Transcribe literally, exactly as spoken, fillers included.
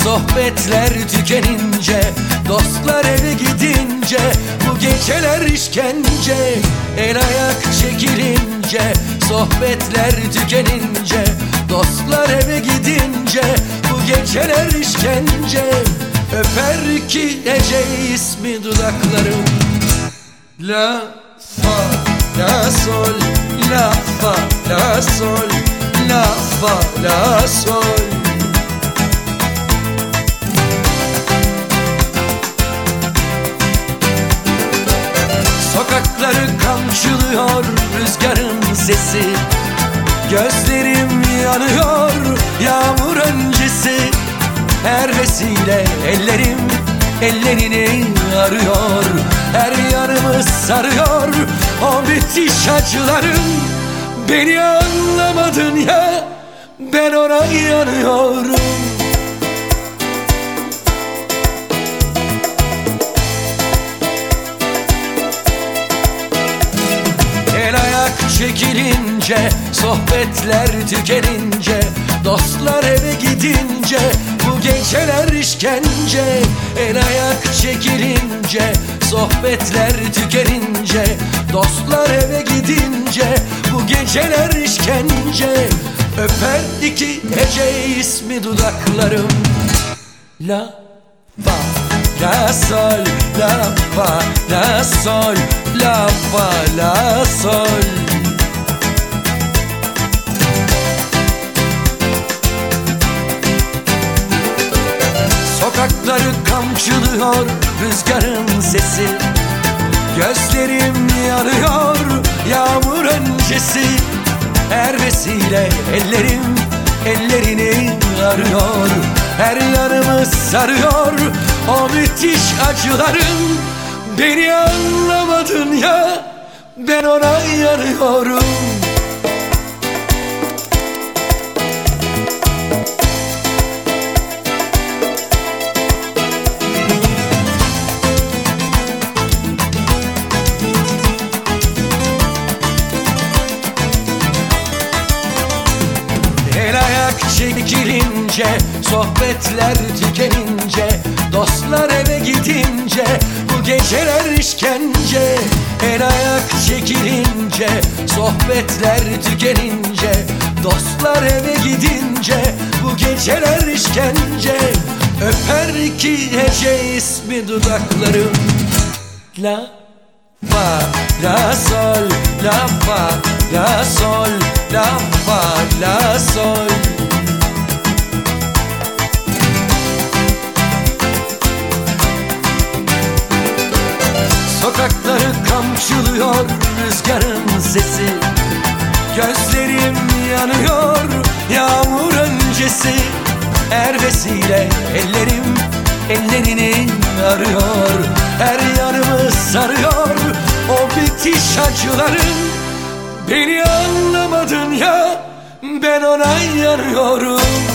sohbetler tükenince, dostlar eve gidince, bu geceler işkence. El ayak çekilince, sohbetler tükenince, dostlar eve gidince, bu geceler işkence. Öper ki Ece ismi dudaklarım. La fa la sol, la fa la sol, la fa la sol. Sokakları kamçılıyor rüzgarın sesi, gözlerim yanıyor yağmur öncesi. Her vesile ellerim ellerini arıyor, her yanımı sarıyor o müthiş acıların. Beni anlamadın ya, ben ona yanıyorum. El ayak çekilince, sohbetler tükenince, dostlar eve gidince, bu geceler işkence. El ayak çekilince, sohbetler tükenince, dostlar eve gidince, bu geceler işkence. Öper iki Ece ismi dudaklarım. La fa la sol, la fa la sol, la fa la sol. Sokakları kamçılıyor rüzgarın sesi, gözlerim yanıyor yağmur öncesi. Her vesile ellerim ellerini arıyor, her yanımı sarıyor o müthiş acıların. Beni anlamadın ya, ben ona yanıyorum. El ayak çekilince, sohbetler tükenince, dostlar eve gidince, bu geceler işkence. El ayak çekilince, sohbetler tükenince, dostlar eve gidince, bu geceler işkence. Öper ki Ece ismi dudaklarım. La fa la sol, la fa la sol, la fa la sol. Sokakları kamçılıyor rüzgarın sesi, gözlerim yanıyor yağmur öncesi. Her vesile ellerim ellerini arıyor, her yanımı sarıyor o bitiş acıların. Beni anlamadın ya, ben ona yanıyorum.